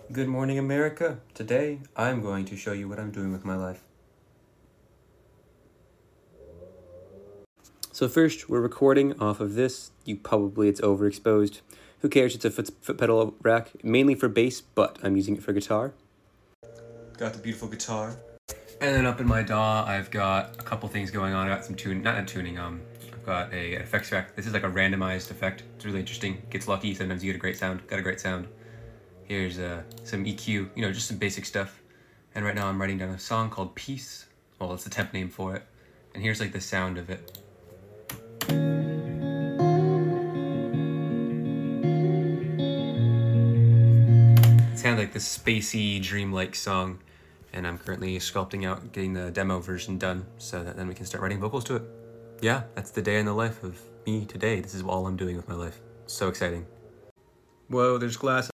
Good morning, America. Today, I'm going to show you what I'm doing with my life. So first, we're recording off of this. It's overexposed. Who cares? It's a foot pedal rack, mainly for bass, but I'm using it for guitar. Got the beautiful guitar. And then up in my DAW, I've got a couple things going on. I got some I've got a effects rack. This is like a randomized effect. It's really interesting. Gets lucky. Sometimes you get a great sound. Got a great sound. Here's some EQ, just some basic stuff. And right now I'm writing down a song called Peace. Well, it's the temp name for it. And here's like the sound of it. It's kind of like this spacey, dreamlike song. And I'm currently sculpting out, getting the demo version done so that then we can start writing vocals to it. Yeah, that's the day in the life of me today. This is all I'm doing with my life. So exciting. Whoa, there's glass